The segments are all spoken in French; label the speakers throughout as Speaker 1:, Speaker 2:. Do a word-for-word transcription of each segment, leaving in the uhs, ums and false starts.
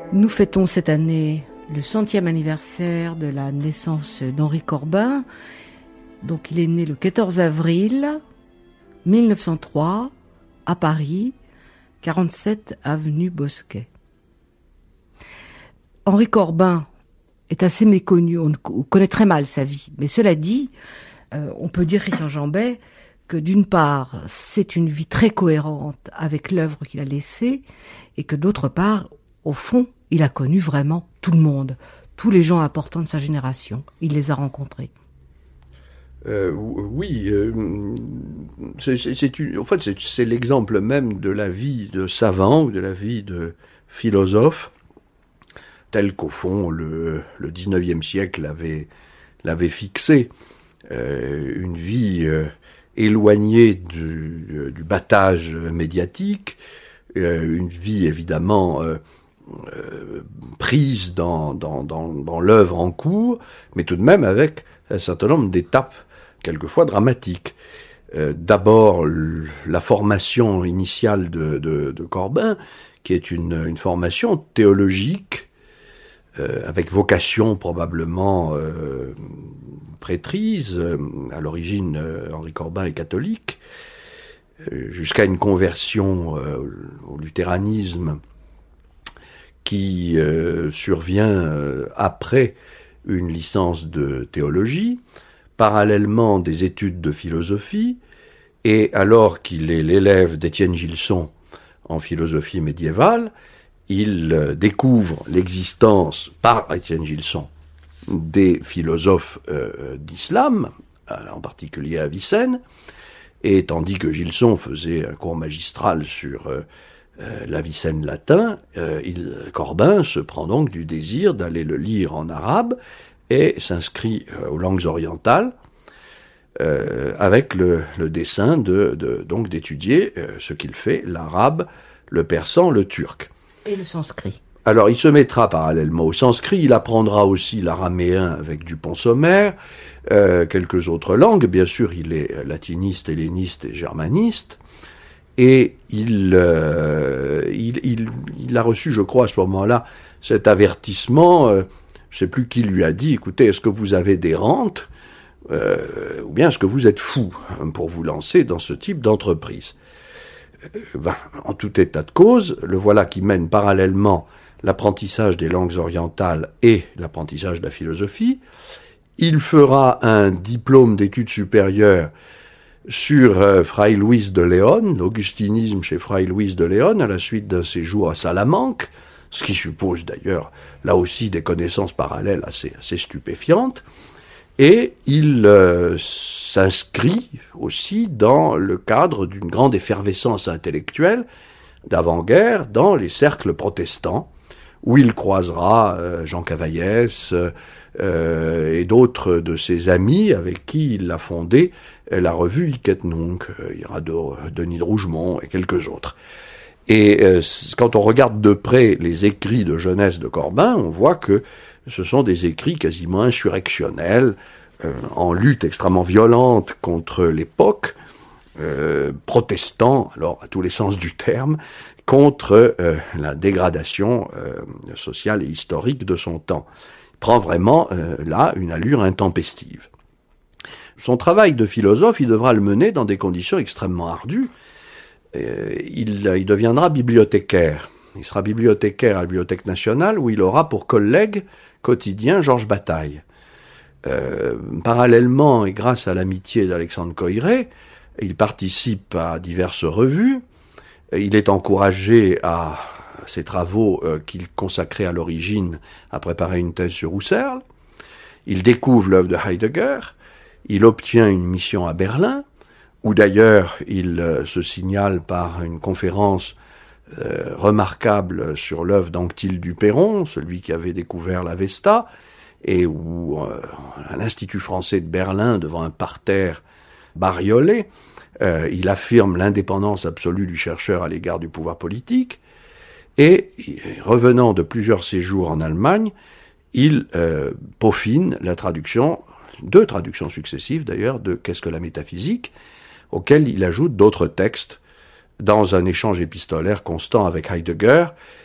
Speaker 1: Nous fêtons cette année le centième anniversaire de la naissance d'Henri Corbin. Donc il est né le quatorze avril mille neuf cent trois à Paris, quarante-sept avenue Bosquet. Henri Corbin est assez méconnu, on connaît très mal sa vie. Mais cela dit, euh, on peut dire, Christian Jambet, que d'une part, c'est une vie très cohérente avec l'œuvre qu'il a laissée, et que d'autre part, au fond, il a connu vraiment tout le monde, tous les gens importants de sa génération. Il les a rencontrés.
Speaker 2: Euh, oui, euh, c'est, c'est, c'est une, en fait, c'est, c'est l'exemple même de la vie de savant ou de la vie de philosophe, tel qu'au fond le, le dix-neuvième siècle l'avait, l'avait fixé. Euh, une vie euh, éloignée du, du battage médiatique, euh, une vie évidemment euh, euh, prise dans, dans, dans, dans l'œuvre en cours, mais tout de même avec un certain nombre d'étapes quelquefois dramatiques. Euh, d'abord, la formation initiale de, de, de Corbin, qui est une, une formation théologique, euh, avec vocation probablement euh, prêtrise. À l'origine, euh, Henri Corbin est catholique, euh, jusqu'à une conversion euh, au luthéranisme qui euh, survient euh, après une licence de théologie, parallèlement des études de philosophie, et alors qu'il est l'élève d'Étienne Gilson en philosophie médiévale, il euh, découvre l'existence, par Étienne Gilson, des philosophes euh, d'islam, en particulier à Avicenne, et tandis que Gilson faisait un cours magistral sur euh, euh, l'Avicenne latin, euh, il, Corbin se prend donc du désir d'aller le lire en arabe, et s'inscrit euh, aux langues orientales euh, avec le, le dessein de, de donc d'étudier euh, ce qu'il fait, l'arabe, le persan, le turc.
Speaker 1: Et le sanskrit.
Speaker 2: Alors il se mettra parallèlement au sanskrit, il apprendra aussi l'araméen avec Dupont-Sommer, euh, quelques autres langues, bien sûr il est latiniste, helléniste et germaniste, et il, euh, il, il, il a reçu, je crois à ce moment-là, cet avertissement. Euh, Je ne sais plus qui lui a dit, écoutez, est-ce que vous avez des rentes, euh, ou bien est-ce que vous êtes fou hein, pour vous lancer dans ce type d'entreprise. euh, ben, En tout état de cause, le voilà qui mène parallèlement l'apprentissage des langues orientales et l'apprentissage de la philosophie. Il fera un diplôme d'études supérieures sur euh, Fray Luis de León, l'augustinisme chez Fray Luis de León, à la suite d'un séjour à Salamanque, ce qui suppose d'ailleurs, là aussi, des connaissances parallèles assez, assez stupéfiantes. Et il euh, s'inscrit aussi dans le cadre d'une grande effervescence intellectuelle d'avant-guerre dans les cercles protestants, où il croisera euh, Jean Cavaillès euh, et d'autres de ses amis avec qui il a fondé la revue Hic et Nunc. Il y aura de, Denis de Rougemont et quelques autres. Et euh, quand on regarde de près les écrits de jeunesse de Corbin, on voit que ce sont des écrits quasiment insurrectionnels, euh, en lutte extrêmement violente contre l'époque, euh, protestant, alors à tous les sens du terme, contre euh, la dégradation euh, sociale et historique de son temps. Il prend vraiment euh, là une allure intempestive. Son travail de philosophe, il devra le mener dans des conditions extrêmement ardues. Il, il deviendra bibliothécaire. Il sera bibliothécaire à la Bibliothèque nationale où il aura pour collègue quotidien Georges Bataille. Euh, parallèlement et grâce à l'amitié d'Alexandre Coiré, il participe à diverses revues. Il est encouragé à ses travaux euh, qu'il consacrait à l'origine à préparer une thèse sur Husserl. Il découvre l'œuvre de Heidegger. Il obtient une mission à Berlin, où d'ailleurs il euh, se signale par une conférence euh, remarquable sur l'œuvre d'Anctil Duperron, celui qui avait découvert l'Avesta, et où, euh, à l'Institut français de Berlin, devant un parterre bariolé, euh, il affirme l'indépendance absolue du chercheur à l'égard du pouvoir politique, et revenant de plusieurs séjours en Allemagne, il euh, peaufine la traduction, deux traductions successives d'ailleurs, de « Qu'est-ce que la métaphysique ?», auquel il ajoute d'autres textes dans un échange épistolaire constant avec Heidegger,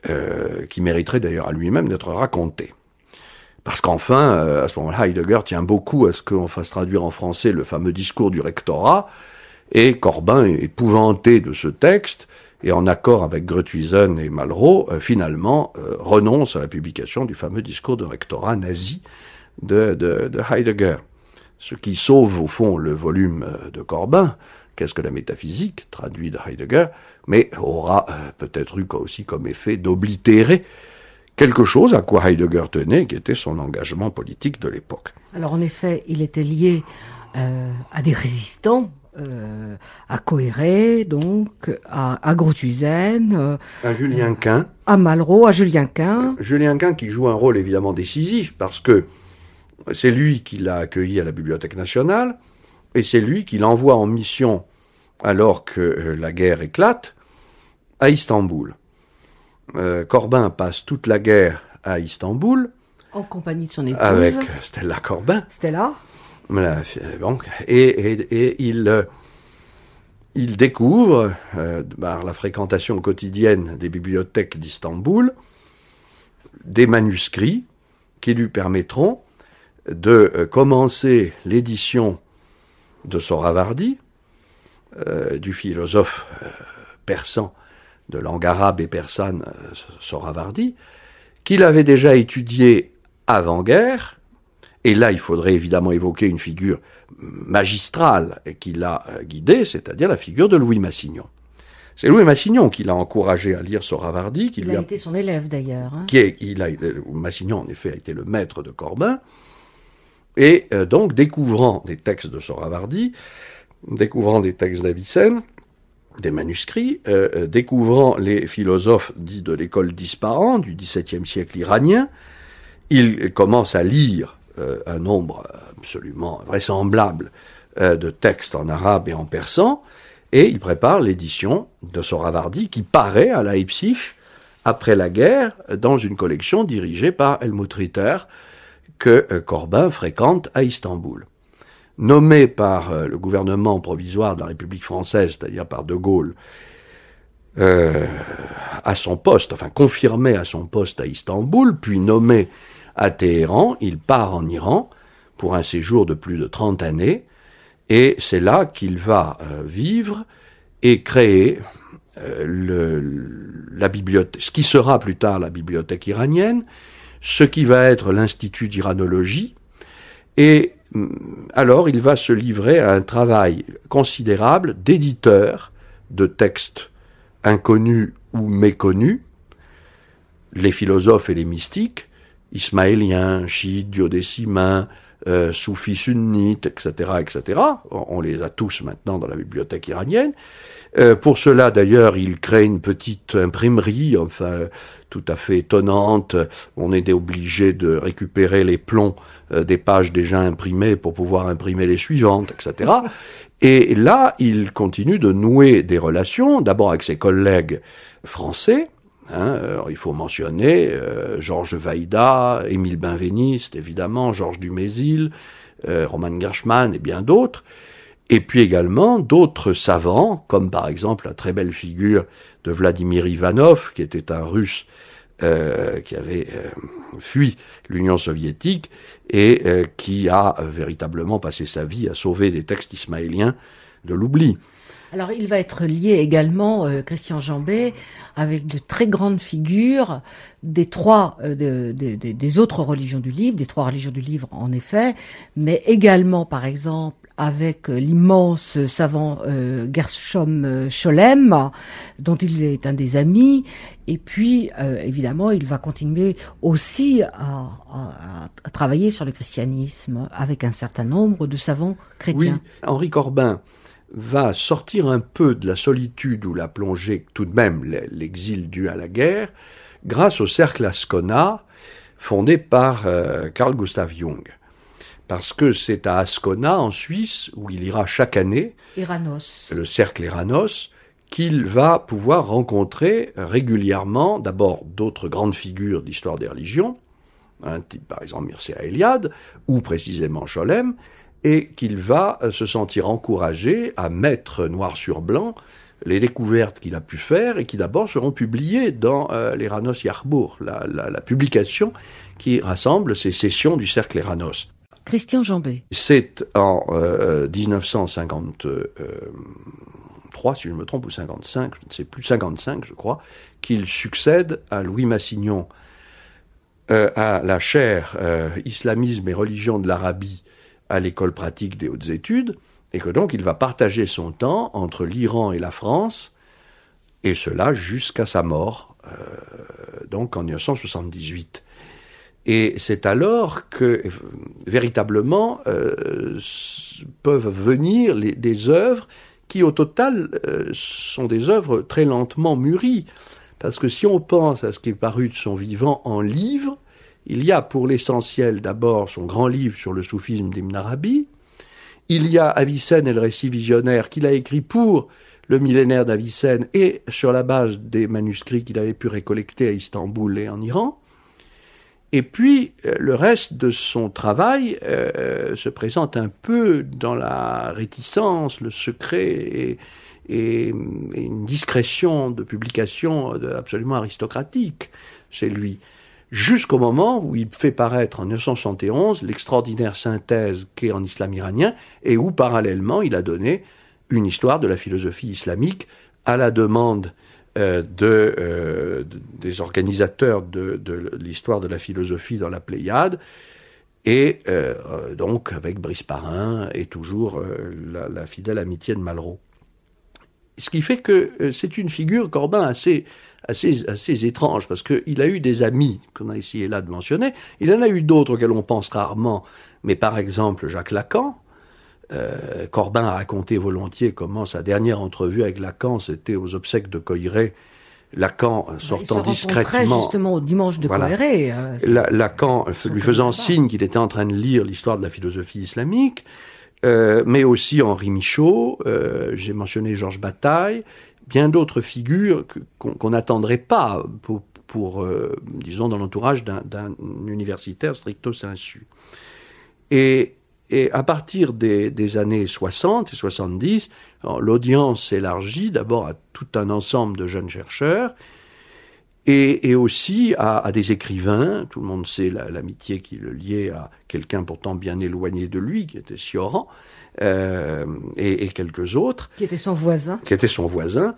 Speaker 2: euh, qui mériterait d'ailleurs à lui-même d'être raconté. Parce qu'enfin, euh, à ce moment-là, Heidegger tient beaucoup à ce qu'on fasse traduire en français le fameux discours du rectorat, et Corbin, épouvanté de ce texte, et en accord avec Gruithuisen et Malraux, euh, finalement euh, renonce à la publication du fameux discours de rectorat nazi de, de, de Heidegger. Ce qui sauve au fond le volume de Corbin, Qu'est-ce que la métaphysique, traduit de Heidegger, mais aura euh, peut-être eu aussi comme effet d'oblitérer quelque chose à quoi Heidegger tenait, qui était son engagement politique de l'époque.
Speaker 1: Alors en effet, il était lié euh, à des résistants, euh, à Coéré, donc, à, à Gruithuisen, euh,
Speaker 2: à Julien Quint,
Speaker 1: à Malraux, à Julien Quint.
Speaker 2: Euh, Julien Quint qui joue un rôle évidemment décisif, parce que c'est lui qui l'a accueilli à la Bibliothèque nationale, et c'est lui qui l'envoie en mission, alors que euh, la guerre éclate, à Istanbul. Euh, Corbin passe toute la guerre à Istanbul.
Speaker 1: En compagnie de son épouse.
Speaker 2: Avec Stella Corbin.
Speaker 1: Stella.
Speaker 2: Voilà, bon, et, et, et il, euh, il découvre, euh, par la fréquentation quotidienne des bibliothèques d'Istanbul, des manuscrits qui lui permettront de euh, commencer l'édition de Sohravardi, euh, du philosophe euh, persan de langue arabe et persane euh, Sohravardi, qu'il avait déjà étudié avant-guerre, et là il faudrait évidemment évoquer une figure magistrale qui l'a euh, guidé, c'est-à-dire la figure de Louis Massignon. C'est Louis Massignon qui l'a encouragé à lire Sohravardi. Qui
Speaker 1: il
Speaker 2: lui
Speaker 1: a,
Speaker 2: a
Speaker 1: été son élève d'ailleurs. Hein.
Speaker 2: Qui est, il a, Massignon en effet a été le maître de Corbin, et euh, donc découvrant des textes de Sohravardi, découvrant des textes d'Avicenne, des manuscrits, euh, découvrant les philosophes dits de l'école d'Ispahan du dix-septième siècle iranien, il commence à lire euh, un nombre absolument vraisemblable euh, de textes en arabe et en persan, et il prépare l'édition de Sohravardi qui paraît à Leipzig après la guerre dans une collection dirigée par Helmut Ritter que euh, Corbin fréquente à Istanbul. Nommé par euh, le gouvernement provisoire de la République française, c'est-à-dire par De Gaulle, euh, à son poste, enfin confirmé à son poste à Istanbul, puis nommé à Téhéran, il part en Iran pour un séjour de plus de trente années, et c'est là qu'il va euh, vivre et créer euh, le, la bibliothèque, ce qui sera plus tard la bibliothèque iranienne, ce qui va être l'Institut d'Iranologie, et alors il va se livrer à un travail considérable d'éditeur de textes inconnus ou méconnus, les philosophes et les mystiques, ismaéliens, chiites, duodécimains, euh, soufis sunnites, et cetera, et cetera. On les a tous maintenant dans la bibliothèque iranienne. Euh, pour cela, d'ailleurs, il crée une petite imprimerie, enfin, tout à fait étonnante. On était obligé de récupérer les plombs euh, des pages déjà imprimées pour pouvoir imprimer les suivantes, et cetera. Et là, il continue de nouer des relations, d'abord avec ses collègues français. Hein, alors il faut mentionner euh, Georges Vaïda, Émile Benveniste, évidemment, Georges Dumézil, euh, Roman Gershman et bien d'autres. Et puis également d'autres savants, comme par exemple la très belle figure de Vladimir Ivanov, qui était un Russe euh, qui avait euh, fui l'Union soviétique et euh, qui a euh, véritablement passé sa vie à sauver des textes ismaéliens de l'oubli.
Speaker 1: Alors il va être lié également, euh, Christian Jambet, avec de très grandes figures des trois, euh, de, de, de, des autres religions du livre, des trois religions du livre en effet, mais également par exemple avec l'immense savant euh, Gershom Scholem, dont il est un des amis, et puis euh, évidemment il va continuer aussi à, à, à travailler sur le christianisme avec un certain nombre de savants chrétiens.
Speaker 2: Oui, Henri Corbin va sortir un peu de la solitude où l'a plongé tout de même l'exil dû à la guerre, grâce au cercle Ascona, fondé par euh, Carl Gustav Jung. Parce que c'est à Ascona, en Suisse, où il ira chaque année,
Speaker 1: Eranos.
Speaker 2: le cercle Eranos, qu'il va pouvoir rencontrer régulièrement, d'abord d'autres grandes figures de l'histoire des religions, un type par exemple Mircea Eliade, ou précisément Scholem, et qu'il va se sentir encouragé à mettre noir sur blanc les découvertes qu'il a pu faire et qui d'abord seront publiées dans euh, l'Eranos Jahrbuch, la, la, la publication qui rassemble ces sessions du Cercle Eranos.
Speaker 1: Christian Jambet.
Speaker 2: C'est en euh, dix-neuf cent cinquante-trois, si je ne me trompe, ou cinquante-cinq, je ne sais plus, cinquante-cinq je crois, qu'il succède à Louis Massignon euh, à la chaire euh, Islamisme et religion de l'Arabie à l'école pratique des hautes études, et que donc il va partager son temps entre l'Iran et la France, et cela jusqu'à sa mort, euh, donc en dix-neuf cent soixante-dix-huit. Et c'est alors que, véritablement, euh, peuvent venir les, des œuvres qui, au total, euh, sont des œuvres très lentement mûries. Parce que si on pense à ce qui est paru de son vivant en livre, il y a pour l'essentiel d'abord son grand livre sur le soufisme d'Ibn Arabi, il y a Avicenne et le récit visionnaire qu'il a écrit pour le millénaire d'Avicenne et sur la base des manuscrits qu'il avait pu récollecter à Istanbul et en Iran. Et puis, le reste de son travail euh, se présente un peu dans la réticence, le secret et, et, et une discrétion de publication absolument aristocratique chez lui. Jusqu'au moment où il fait paraître en mille neuf cent soixante et onze l'extraordinaire synthèse qu'est En islam iranien et où parallèlement il a donné une histoire de la philosophie islamique à la demande euh, de, euh, de, des organisateurs de, de l'histoire de la philosophie dans la Pléiade et euh, donc avec Brice Parrain et toujours euh, la, la fidèle amitié de Malraux. Ce qui fait que euh, c'est une figure, Corbin, assez... Assez, assez étrange, parce qu'il a eu des amis, qu'on a ici et là de mentionner, il en a eu d'autres auxquels on pense rarement, mais par exemple Jacques Lacan. Euh, Corbin a raconté volontiers comment sa dernière entrevue avec Lacan, c'était aux obsèques de Coiré, Lacan sortant
Speaker 1: il se
Speaker 2: discrètement...
Speaker 1: justement au dimanche de voilà. Coiré. Euh,
Speaker 2: La, Lacan lui faisant signe qu'il était en train de lire l'histoire de la philosophie islamique, euh, mais aussi Henri Michaud, euh, j'ai mentionné Georges Bataille, bien d'autres figures que, qu'on n'attendrait pas pour, pour euh, disons, dans l'entourage d'un, d'un universitaire stricto sensu. Et, et à partir des, des années soixante et soixante-dix, alors, l'audience s'élargit d'abord à tout un ensemble de jeunes chercheurs et, et aussi à, à des écrivains. Tout le monde sait la, l'amitié qui le liait à quelqu'un pourtant bien éloigné de lui, qui était Sioran. Euh, et, et quelques autres.
Speaker 1: Qui était son voisin.
Speaker 2: Qui était son voisin.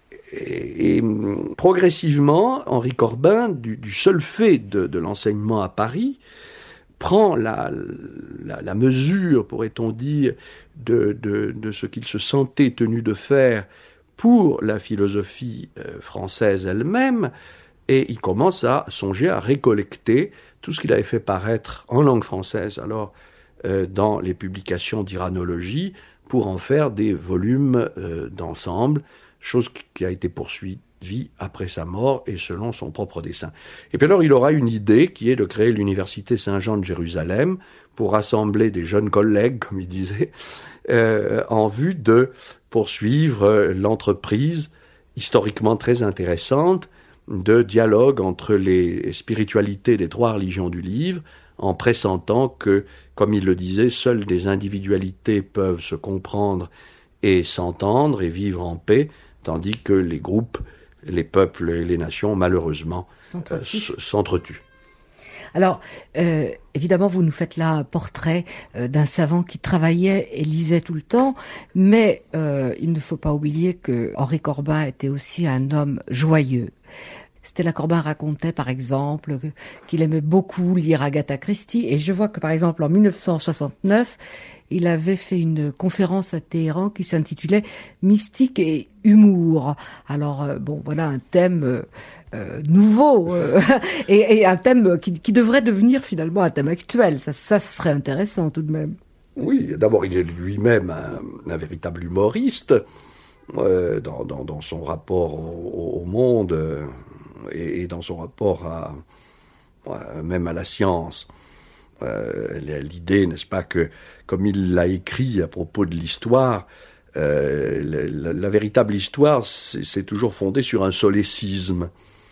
Speaker 2: Et, et progressivement, Henri Corbin, du, du seul fait de, de l'enseignement à Paris, prend la, la, la mesure, pourrait-on dire, de, de, de ce qu'il se sentait tenu de faire pour la philosophie euh, française elle-même, et il commence à songer à récollecter tout ce qu'il avait fait paraître en langue française. Alors, dans les publications d'iranologie pour en faire des volumes euh, d'ensemble, chose qui a été poursuivie après sa mort et selon son propre dessein. Et puis alors il aura une idée qui est de créer l'université Saint-Jean de Jérusalem pour rassembler des jeunes collègues, comme il disait, euh, en vue de poursuivre l'entreprise historiquement très intéressante de dialogue entre les spiritualités des trois religions du livre, en pressentant que, comme il le disait, seules des individualités peuvent se comprendre et s'entendre et vivre en paix, tandis que les groupes, les peuples et les nations, malheureusement, s'entretuent. Euh, s'entretuent.
Speaker 1: Alors, euh, évidemment, vous nous faites là un portrait euh, d'un savant qui travaillait et lisait tout le temps, mais euh, il ne faut pas oublier que Henri Corbin était aussi un homme joyeux. Stella Corbin racontait, par exemple, qu'il aimait beaucoup lire Agatha Christie. Et je vois que, par exemple, en dix-neuf cent soixante-neuf, il avait fait une conférence à Téhéran qui s'intitulait « Mystique et humour ». Alors, euh, bon, voilà un thème euh, nouveau euh, et, et un thème qui, qui devrait devenir finalement un thème actuel. Ça, ça, ça serait intéressant tout de même.
Speaker 2: Oui, d'abord, il est lui-même un, un véritable humoriste euh, dans, dans, dans son rapport au, au monde... Euh, et dans son rapport à, à même à la science. Euh, l'idée, n'est-ce pas, que, comme il l'a écrit à propos de l'histoire, euh, la, la véritable histoire, c'est, c'est toujours fondé sur un solécisme.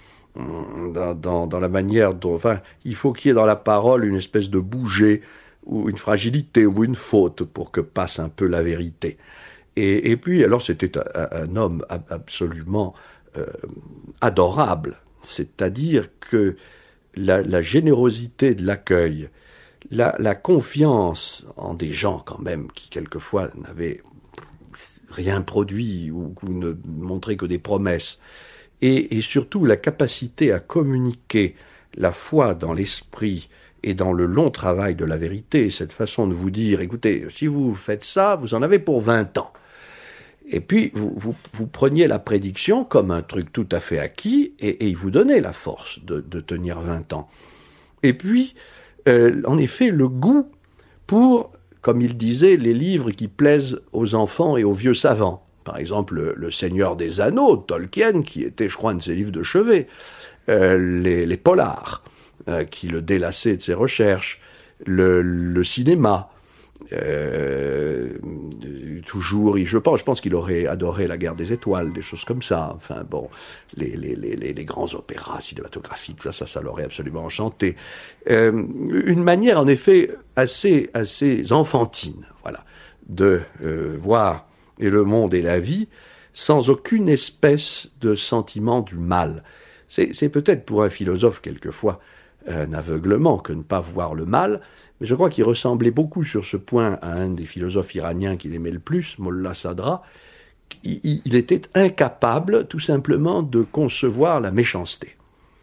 Speaker 2: Dans, dans, dans la manière dont... Enfin, il faut qu'il y ait dans la parole une espèce de bouger, ou une fragilité, ou une faute, pour que passe un peu la vérité. Et, et puis, alors, c'était un, un homme absolument euh, adorable. C'est-à-dire que la, la générosité de l'accueil, la, la confiance en des gens quand même qui quelquefois n'avaient rien produit ou, ou ne montraient que des promesses, et, et surtout la capacité à communiquer la foi dans l'esprit et dans le long travail de la vérité, cette façon de vous dire, écoutez, si vous faites ça, vous en avez pour vingt ans. Et puis, vous, vous, vous preniez la prédiction comme un truc tout à fait acquis, et, et il vous donnait la force de, de tenir vingt ans. Et puis, euh, en effet, le goût pour, comme il disait, les livres qui plaisent aux enfants et aux vieux savants. Par exemple, le, le Seigneur des Anneaux, Tolkien, qui était, je crois, un de ses livres de chevet. Euh, les, les polars, euh, qui le délassaient de ses recherches. Le, le cinéma. Euh, toujours, je pense, je pense qu'il aurait adoré La Guerre des Étoiles, des choses comme ça. Enfin bon, les, les, les, les grands opéras cinématographiques, ça, ça, ça l'aurait absolument enchanté. Euh, une manière, en effet, assez, assez enfantine, voilà, de euh, voir et le monde et la vie sans aucune espèce de sentiment du mal. C'est, c'est peut-être pour un philosophe quelquefois un aveuglement que ne pas voir le mal, mais je crois qu'il ressemblait beaucoup sur ce point à un des philosophes iraniens qu'il aimait le plus, Mollah Sadra. Il, il était incapable tout simplement de concevoir la méchanceté.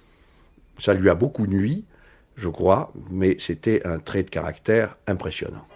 Speaker 2: Ça lui a beaucoup nui, je crois, mais c'était un trait de caractère impressionnant.